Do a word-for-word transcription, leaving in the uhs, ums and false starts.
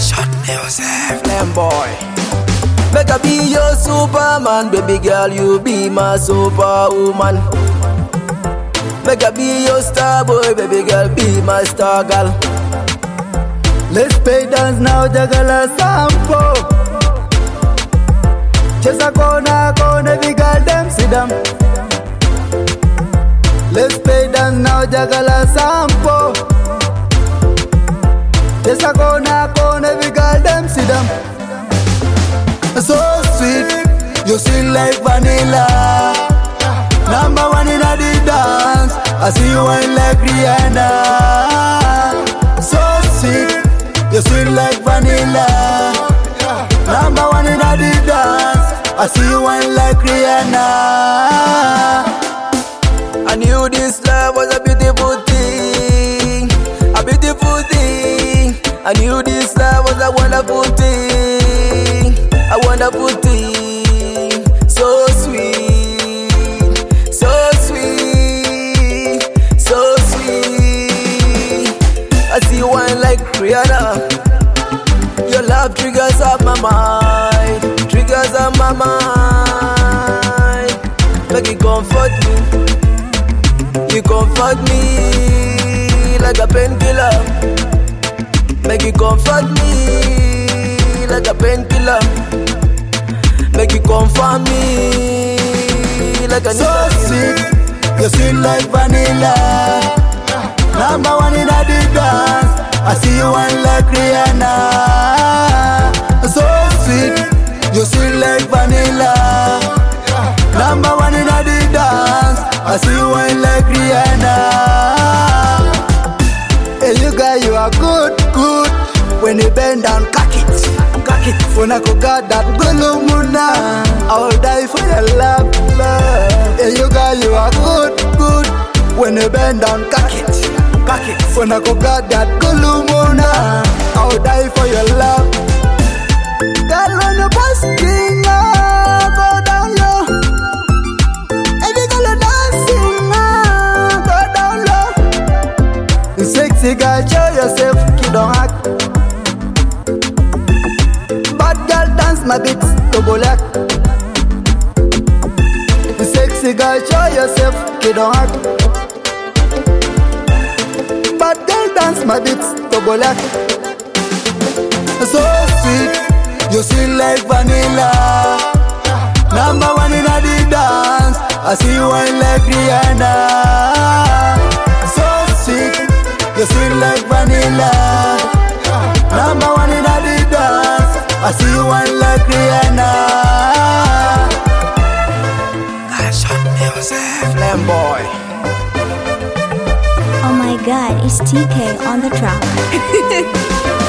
Nation music. Them boy. Make I be your Superman, baby girl, you be my superwoman. Make I be your star boy, baby girl, be my star girl. Let's play dance now, jagala sampo. Chesa kona kona, every girl them sit down. Let's play dance now, jagala sampo. Chesa kona kona, every girl them sit down. So sweet, you sweet like vanilla. Number one in a the dance, I see you wine like Rihanna. So sweet, you sweet like vanilla. Number one in a the dance, I see you wine like Rihanna. I knew this love was a beautiful thing, a beautiful thing. I knew this love was a wonderful thing, a wonderful thing. So sweet, so sweet, so sweet. I see you wine like Rihanna. Your love triggers up my mind, triggers up my mind. Make it comfort me, you comfort me like a painkiller. Make it comfort me like a painkiller. Make it comfort me like a so sweet, you sweet like vanilla. Number one in a the dance, I see you wine like Rihanna. So sweet, you sweet like vanilla. Number one in a the dance, I see you wine like Rihanna. Hey you guys, you are good, good. When you bend down, cock it, cock it. When I go got that gulumuna, I will die for your love, love. Hey you guys, you are good, good. When you bend down, cock it, cock it. When I go got that gulumuna, I will die for your love. Girl, when you busting, oh, go down low. Every girl you dancing, oh, go down low. Sexy girl, show yourself, you don't act. Bad girl, dance my beats, to go lack. Sexy girl, show yourself, you don't act. Bad girl, dance my beats, to go lack. So sweet, you sweet like vanilla. Number one in a the dance, I see you wine like Rihanna. So sweet, you sweet like vanilla. Number one in a the dance, I see you wine like Rihanna. Nation music. Them boy. Oh my god, it's T K on the track.